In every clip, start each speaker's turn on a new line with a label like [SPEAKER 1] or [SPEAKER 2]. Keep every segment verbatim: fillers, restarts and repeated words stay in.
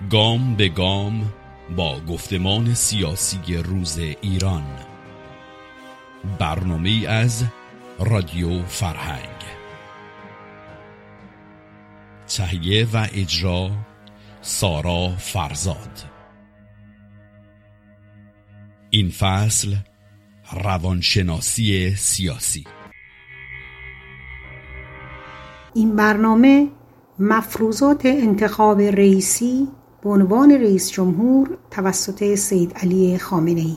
[SPEAKER 1] گام به گام با گفتمان سیاسی روز ایران، برنامه‌ای از رادیو فرهنگ. تهیه و اجرا سارا فرزاد. این فصل روانشناسی سیاسی.
[SPEAKER 2] این برنامه مفروضات انتخاب رئیسی به عنوان رئیس جمهور توسط سید علی خامنه‌ای.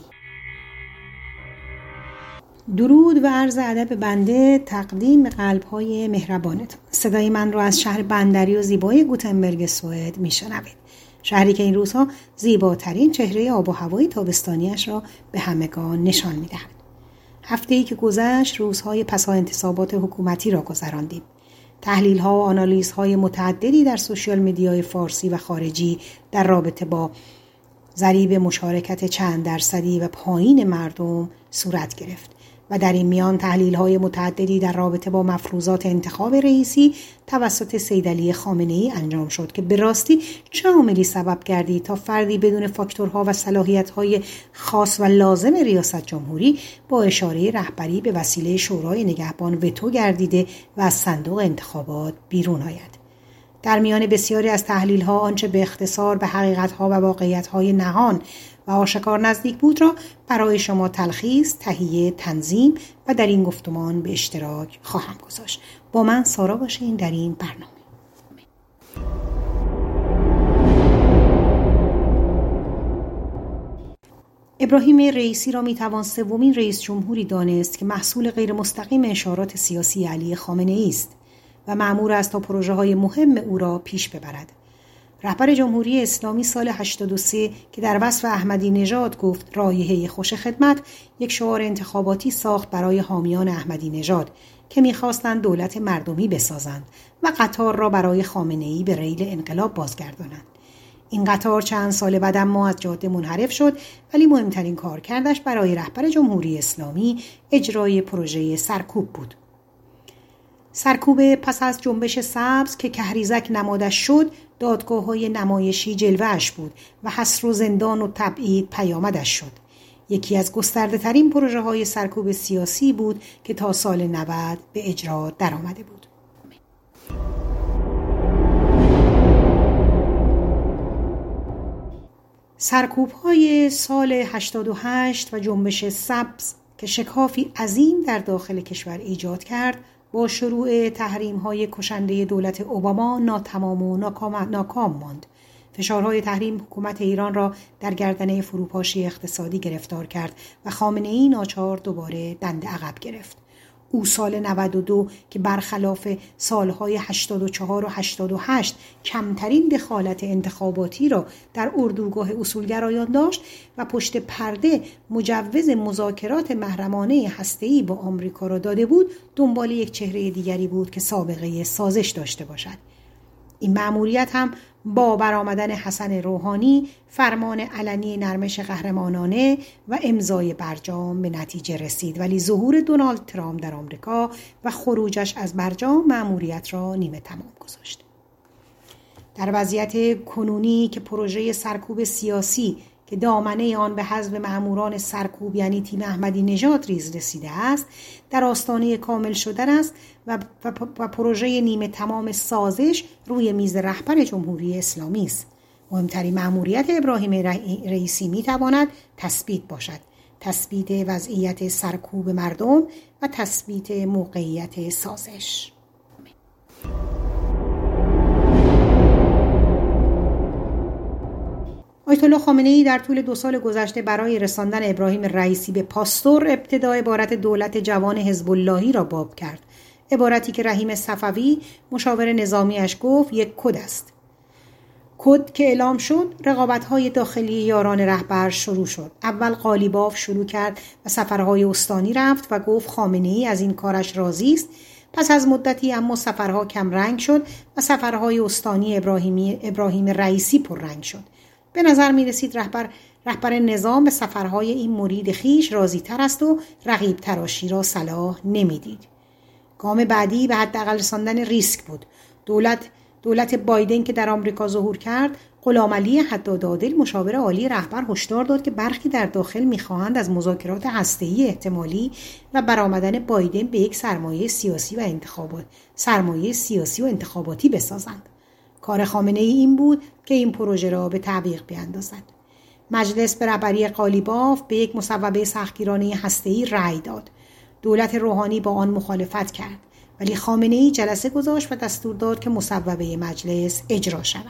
[SPEAKER 2] درود و عرض ادب بنده تقدیم به قلب‌های مهربانتون. صدای من رو از شهر بندری و زیبای گوتنبرگ سوئد میشنوید. شهری که این روزها زیباترین چهره آب و هوای تابستانیش را به همگان نشان می‌دهد. هفته‌ای که گذشت روزهای پسا انتصابات حکومتی را گذراندیم. تحلیل‌ها و آنالیزهای متعددی در سوشیال مدیای فارسی و خارجی در رابطه با ضریب مشارکت چند درصدی و پایین مردم صورت گرفت و در این میان تحلیل‌های متعددی در رابطه با مفروضات انتخاب رئیسی توسط سید علی خامنه‌ای انجام شد که به راستی چه عاملی سبب گردید تا فردی بدون فاکتورها و صلاحیت‌های خاص و لازم ریاست جمهوری با اشاره رهبری به وسیله شورای نگهبان وتو گردیده و از صندوق انتخابات بیرون آید. در میان بسیاری از تحلیل‌ها آنچه به اختصار به حقیقت‌ها و واقعیت‌های نهان و آشکار نزدیک بود را برای شما تلخیص، تهیه، تنظیم و در این گفتمان به اشتراک خواهم گذاشت. با من سارا باشین در این برنامه. ابراهیم رئیسی را میتوان سومین رئیس جمهوری دانست که محصول غیر مستقیم اشارات سیاسی علی خامنه‌ای است و مأمور است تا پروژه‌های مهم او را پیش ببرد. رهبر جمهوری اسلامی سال هشتاد و سه که در وصف احمدی نژاد گفت رایحه خوش خدمت، یک شعار انتخاباتی ساخت برای حامیان احمدی نژاد که می‌خواستند دولت مردمی بسازند و قطار را برای خامنه‌ای به ریل انقلاب بازگردانند. این قطار چند سال بعد اما از جاده منحرف شد، ولی مهمترین کارکردش برای رهبر جمهوری اسلامی اجرای پروژه سرکوب بود. سرکوب پس از جنبش سبز که کهریزک نمادش شد، دادگاه‌های نمایشی جلوه‌اش بود و حصر و زندان و تبعید پیامدش شد. یکی از گسترده‌ترین پروژه‌های سرکوب سیاسی بود که تا سال نود به اجرا درآمده بود. سرکوب‌های سال هشتاد و هشت و جنبش سبز که شکافی عظیم در داخل کشور ایجاد کرد، با شروع تحریم‌های کشنده دولت اوباما ناتمام و ناکام, ناکام ماند. فشارهای تحریم حکومت ایران را در گردنه فروپاشی اقتصادی گرفتار کرد و خامنه‌ای ناچار دوباره دنده عقب گرفت. او سال نود و دو که برخلاف سالهای هشتاد و چهار و هشتاد و هشت کمترین دخالت انتخاباتی را در اردوگاه اصولگرایان داشت و پشت پرده مجوز مذاکرات محرمانه هسته‌ای با آمریکا را داده بود، دنبال یک چهره دیگری بود که سابقه سازش داشته باشد. این مأموریت هم با برآمدن حسن روحانی، فرمان علنی نرمش قهرمانانه و امضای برجام به نتیجه رسید، ولی ظهور دونالد ترامپ در آمریکا و خروجش از برجام مأموریت را نیمه تمام گذاشت. در وضعیت کنونی که پروژه سرکوب سیاسی که دامنه آن به حذف مأموران سرکوب یعنی تیم احمدی نژاد ریز رسیده است، در آستانه کامل شدن است و, و, و پروژه نیمه تمام سازش روی میز رهبر جمهوری اسلامی است. مهمترین مأموریت ابراهیم رئیسی میتواند تثبیت باشد، تثبیت وضعیت سرکوب مردم و تثبیت موقعیت سازش. آیت الله خامنه‌ای در طول دو سال گذشته برای رساندن ابراهیم رئیسی به پاستور ابتدا عبارت دولت جوان حزب اللهی را باب کرد. عبارتی که رحیم صفوی مشاور نظامیش گفت یک کد است. کد که اعلام شد، رقابت‌های داخلی یاران رهبر شروع شد. اول قالیباف شروع کرد و سفرهای استانی رفت و گفت خامنه‌ای از این کارش راضی است. پس از مدتی اما سفرها کم رنگ شد و سفرهای استانی ابراهیمی ابراهیم رئیسی پر رنگ شد. به نظر می رسید رهبر رهبر نظام به سفرهای این مرید خیش راضی تر است و رقیب تراشی را صلاح نمی دید. گام بعدی به حداقل رساندن ریسک بود. دولت دولت بایدن که در آمریکا ظهور کرد، غلامعلی حدادعادل مشاور عالی رهبر هشدار داد که برخی در داخل می‌خواهند از مذاکرات هسته‌ای احتمالی و برآمدن بایدن به یک سرمایه سیاسی و انتخابات سرمایه سیاسی و انتخاباتی بسازند. کار خامنه‌ای این بود که این پروژه را به تعویق بیاندازد. مجلس به رهبری قالیباف به یک مصوبه سختگیرانه هسته‌ای رأی داد. دولت روحانی با آن مخالفت کرد، ولی خامنه‌ای جلسه گذاشت و دستور داد که مصوبه مجلس اجرا شود.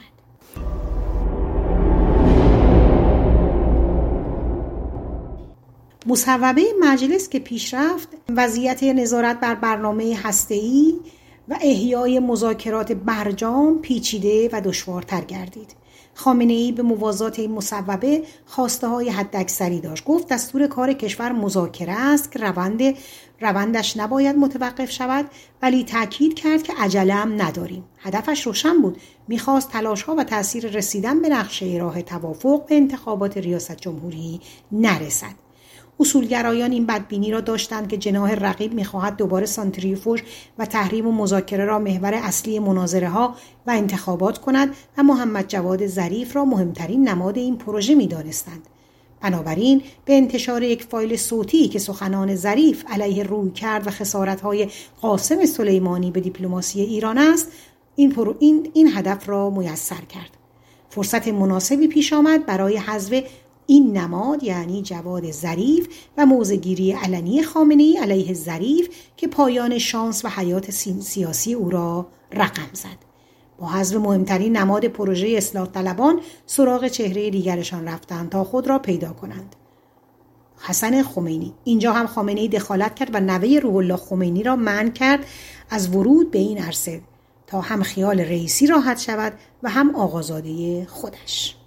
[SPEAKER 2] مصوبه مجلس که پیش رفت، وضعیت نظارت بر برنامه هسته‌ای و احیای مذاکرات برجام پیچیده و دشوارتر گردید. خامنه‌ای به موازات این مصوبه خواسته های حداکثری داشت. گفت دستور کار کشور مذاکره است که روند روندش نباید متوقف شود، ولی تاکید کرد که عجله هم نداریم. هدفش روشن بود، میخواست تلاش‌ها و تأثیر رسیدن به نقشه راه توافق به انتخابات ریاست جمهوری نرسد. اصولگرایان این بدبینی را داشتند که جناح رقیب می‌خواهد دوباره سانتریفوژ و تحریم و مذاکره را محور اصلی مناظره‌ها و انتخابات کند و محمد جواد ظریف را مهمترین نماد این پروژه می‌دانستند. بنابراین به انتشار یک فایل صوتی که سخنان ظریف علیه رویکرد و خسارت‌های قاسم سلیمانی به دیپلماسی ایران است، این پرو این این هدف را میسر کرد. فرصت مناسبی پیش آمد برای حذف این نماد، یعنی جواد ظریف، و موضع‌گیری علنی خامنه‌ای علیه ظریف که پایان شانس و حیات سیاسی او را رقم زد. با حذف مهمترین نماد پروژه اصلاح طلبان سراغ چهره دیگرشان رفتند تا خود را پیدا کنند. حسن خمینی. اینجا هم خامنه‌ای دخالت کرد و نوه روح الله خمینی را منع کرد از ورود به این عرصه تا هم خیال رئیسی راحت شود و هم آقازاده خودش.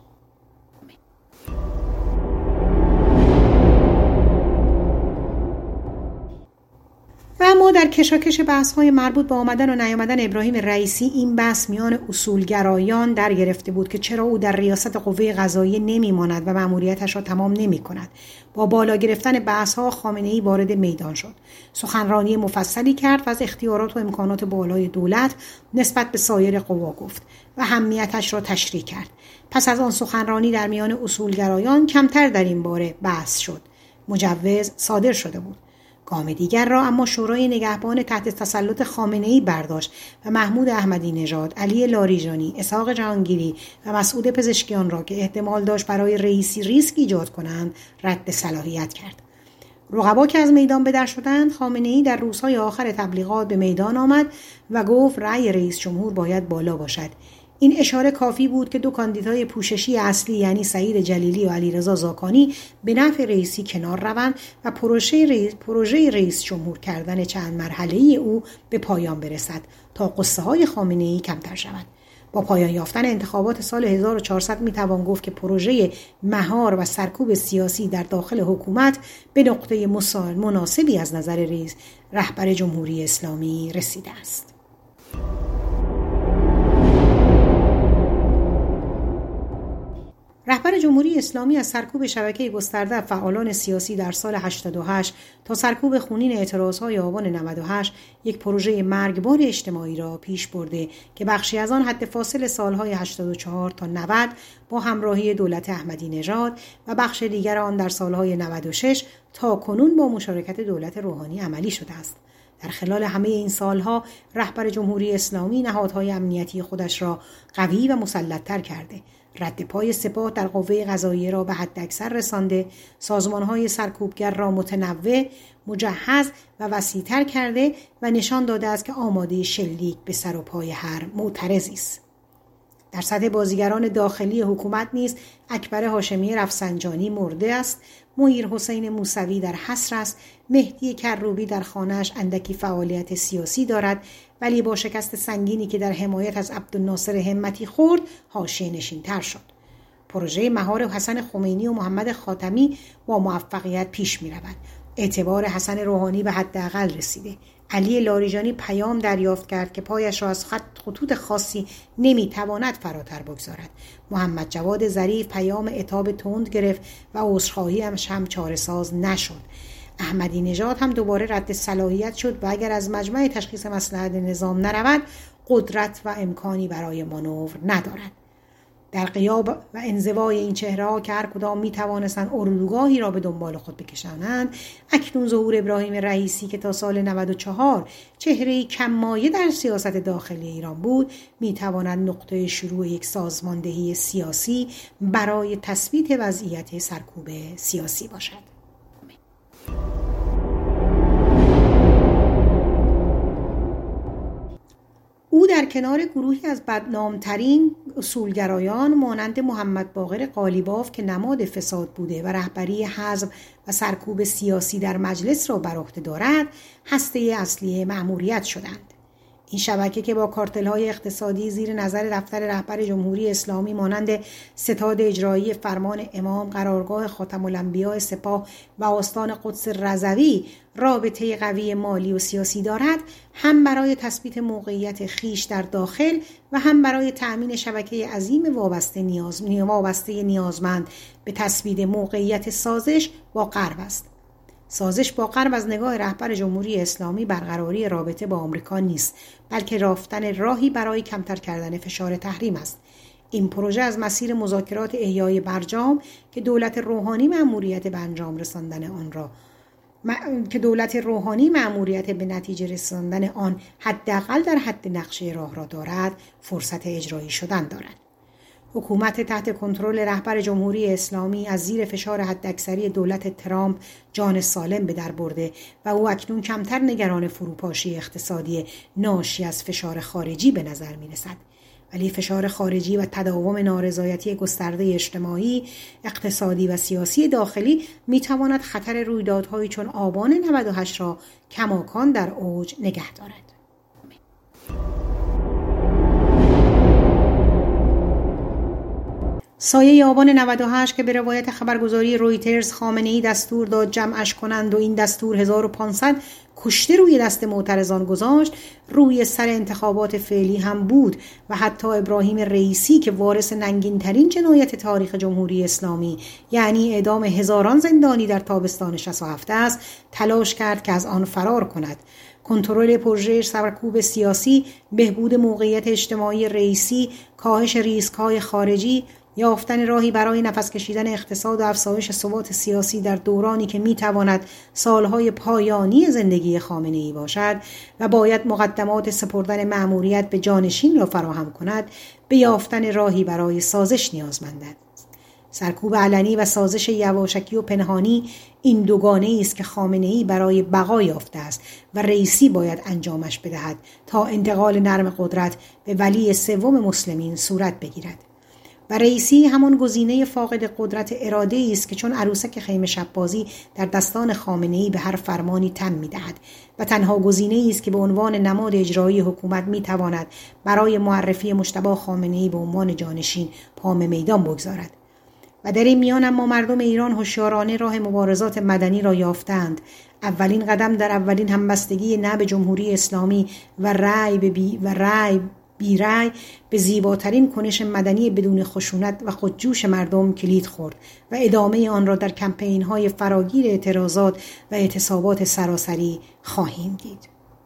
[SPEAKER 2] و اما در کشاکش بحث‌های مربوط به آمدن و نیامدن ابراهیم رئیسی، این بحث میان اصولگرایان در گرفته بود که چرا او در ریاست قوه قضاییه نمیماند و مأموریتش را تمام نمی‌کند. با بالا گرفتن بحث‌ها خامنه‌ای وارد میدان شد. سخنرانی مفصلی کرد و از اختیارات و امکانات بالای دولت نسبت به سایر قوا گفت و اهمیتش را تشریح کرد. پس از آن سخنرانی در میان اصولگرایان کمتر در این باره بحث شد. مجوز صادر شده بود. گام دیگر را اما شورای نگهبان تحت تسلط خامنه‌ای برداشت و محمود احمدی نژاد، علی لاریجانی، اسحاق جهانگیری و مسعود پزشکیان را که احتمال داشت برای رئیسی ریسک ایجاد کنند رد صلاحیت کرد. رقبا که از میدان به در شدند، خامنه‌ای در روزهای آخر تبلیغات به میدان آمد و گفت رأی رئیس جمهور باید بالا باشد. این اشاره کافی بود که دو کاندیدای پوششی اصلی، یعنی سعید جلیلی و علیرضا زاکانی، به نفع رئیسی کنار روند و پروژه رئیس, پروژه رئیس جمهور کردن چند مرحله‌ای او به پایان برسد تا قصه‌های خامنه‌ای کمتر شود. با پایان یافتن انتخابات سال هزار و چهارصد میتوان گفت که پروژه مهار و سرکوب سیاسی در داخل حکومت به نقطه مناسبی از نظر رئیس رهبر جمهوری اسلامی رسیده است. رهبر جمهوری اسلامی از سرکوب شبکه گسترده فعالان سیاسی در سال هشتاد و هشت تا سرکوب خونین اعتراضهای آبان نود و هشت یک پروژه مرگبار اجتماعی را پیش برده که بخشی از آن حد فاصل سالهای هشتاد و چهار تا نود با همراهی دولت احمدی نژاد و بخش دیگر آن در سالهای نود و شش تا کنون با مشارکت دولت روحانی عملی شده است. در خلال همه این سالها رهبر جمهوری اسلامی نهادهای امنیتی خودش را قوی و مسلط‌تر کرده، رد پای سپاه در قوه قضاییه را به حداکثر رسانده، سازمان‌های سرکوبگر را متنوع، مجهز و وسیع‌تر کرده و نشان داده است که آماده شلیک به سر و پای هر معترضی است. در سطح بازیگران داخلی حکومت نیز اکبر هاشمی رفسنجانی مرده است، محیر حسین موسوی در حصر است، مهدی کروبی در خانه‌اش اندکی فعالیت سیاسی دارد، ولی با شکست سنگینی که در حمایت از عبدالناصر همتی خورد حاشیه نشین‌تر شد. پروژه مهار حسن خمینی و محمد خاتمی با موفقیت پیش می‌رود. اعتبار حسن روحانی به حداقل رسیده. علی لاریجانی پیام دریافت کرد که پایش را از خط خطوط خاصی نمیتواند فراتر بگذارد. محمد جواد ظریف پیام عتاب تند گرفت و عذرخواهی هم چاره‌ساز نشد. احمدی نژاد هم دوباره رد صلاحیت شد و اگر از مجمع تشخیص مصلحت نظام نرود قدرت و امکانی برای مانور ندارد. در غیاب و انزوای این چهره‌ها که هر کدام می‌توانستند اردوگاهی را به دنبال خود بکشانند، اکنون ظهور ابراهیم رئیسی که تا سال نود و چهار چهره‌ای کم‌مایه در سیاست داخلی ایران بود، می‌تواند نقطه شروع یک سازماندهی سیاسی برای تثبیت وضعیت سرکوب سیاسی باشد. او در کنار گروهی از بدنامترین اصولگرایان مانند محمد باقر قالیباف که نماد فساد بوده و رهبری حزب و سرکوب سیاسی در مجلس را بر عهده دارد، هسته اصلی مأموریت شدند. این شبکه که با کارتل‌های اقتصادی زیر نظر دفتر رهبر جمهوری اسلامی مانند ستاد اجرایی فرمان امام، قرارگاه خاتم الانبیاء سپاه و آستان قدس رضوی رابطه قوی مالی و سیاسی دارد، هم برای تثبیت موقعیت خیش در داخل و هم برای تأمین شبکه عظیم وابسته نیاز وابسته نیازمند به تثبیت موقعیت سازش با غرب است. سازش با غرب از نگاه رهبر جمهوری اسلامی برقراری رابطه با آمریکا نیست، بلکه رفتن راهی برای کمتر کردن فشار تحریم است. این پروژه از مسیر مذاکرات احیای برجام که دولت روحانی مأموریت به انجام رساندن آن را م... که دولت روحانی مأموریت به نتیجه رساندن آن حداقل در حد نقشه راه را دارد، فرصت اجرایی شدن دارد. حکومت تحت کنترل رهبر جمهوری اسلامی از زیر فشار حداکثری دولت ترامپ جان سالم به در برده و او اکنون کمتر نگران فروپاشی اقتصادی ناشی از فشار خارجی به نظر می رسد. ولی فشار خارجی و تداوم نارضایتی گسترده اجتماعی، اقتصادی و سیاسی داخلی می تواند خطر رویدادهایی چون آبان نود و هشت را کماکان در اوج نگه دارد. سایه آبان نود و هشت که به روایت خبرگزاری رویترز خامنه‌ای دستور داد جمعش کنند و این دستور هزار و پانصد کشته روی دست معترضان گذاشت، روی سر انتخابات فعلی هم بود و حتی ابراهیم رئیسی که وارث ننگین‌ترین جنایت تاریخ جمهوری اسلامی یعنی اعدام هزاران زندانی در تابستان شصت و هفت است، تلاش کرد که از آن فرار کند. کنترل پروژه سرکوب سیاسی، بهبود موقعیت اجتماعی رئیسی، کاهش ریسک‌های خارجی، یافتن راهی برای نفس کشیدن اقتصاد و افزایش ثبات سیاسی در دورانی که میتواند سالهای پایانی زندگی خامنه‌ای باشد و باید مقدمات سپردن مأموریت به جانشین را فراهم کند، به یافتن راهی برای سازش نیازمند است. سرکوب علنی و سازش یواشکی و پنهانی این دوگانه‌ای است که خامنه‌ای برای بقا یافته است و رئیسی باید انجامش بدهد تا انتقال نرم قدرت به ولی سوم مسلمین صورت بگیرد. و رئیسی همان گزینه فاقد قدرت اراده است که چون عروسک خیمه شب‌بازی در دستان خامنه‌ای به هر فرمانی تن می‌دهد و تنها گزینه است که به عنوان نماد اجرایی حکومت می‌تواند برای معرفی مجتبی خامنه‌ای به عنوان جانشین پام میدان بگذارد. و در این میان اما مردم ایران هوشیارانه راه مبارزات مدنی را یافتند. اولین قدم در اولین همبستگی نه به جمهوری اسلامی و رأی به بی و رأی بی رأی به زیباترین کنش مدنی بدون خشونت و خودجوش مردم کلید خورد و ادامه آن را در کمپین‌های فراگیر اعتراضات و اعتصابات سراسری خواهیم دید.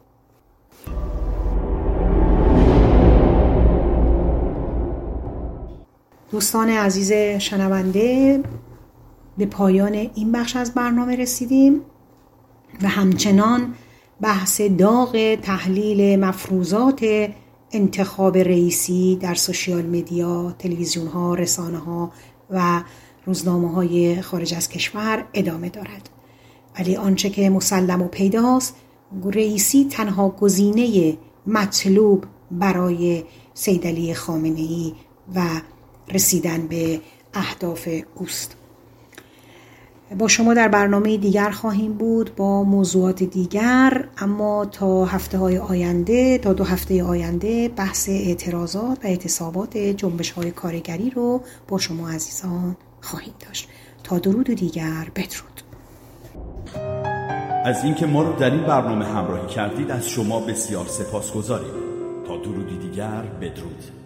[SPEAKER 2] دوستان عزیز شنونده، به پایان این بخش از برنامه رسیدیم و همچنان بحث داغ تحلیل مفروضات انتخاب رئیسی در سوشیال مدیا، تلویزیون ها، رسانه ها و روزنامه های خارج از کشور ادامه دارد. ولی آنچه که مسلم و پیداست، رئیسی تنها گزینه مطلوب برای سید علی خامنه‌ای و رسیدن به اهداف اوست. با شما در برنامه دیگر خواهیم بود با موضوعات دیگر، اما تا هفته های آینده تا دو هفته آینده بحث اعتراضات و اعتصابات جنبش های کارگری رو با شما عزیزان خواهیم داشت. تا درود دیگر، بدرود.
[SPEAKER 1] از اینکه ما رو در این برنامه همراهی کردید از شما بسیار سپاسگزاریم. تا درودی دیگر، بدرود.